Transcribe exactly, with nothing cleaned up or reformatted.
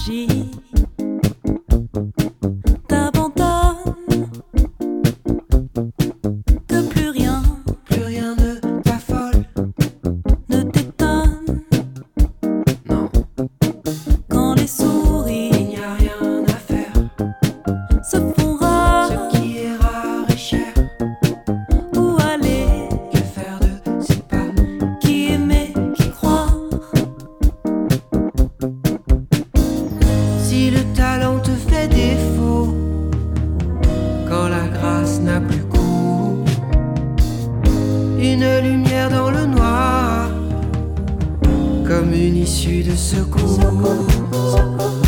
magie t'abandonne, que plus rien, Plus rien ne t'affole, ne t'étonne non, quand les il souris n'y a rien à faire. se font rares. Ce qui est rare et cher, Où aller, que faire de ces pas? qui aimer, qui croire? Si le talent te fait défaut, quand la grâce n'a plus cours, une lumière dans le noir, comme une issue de secours.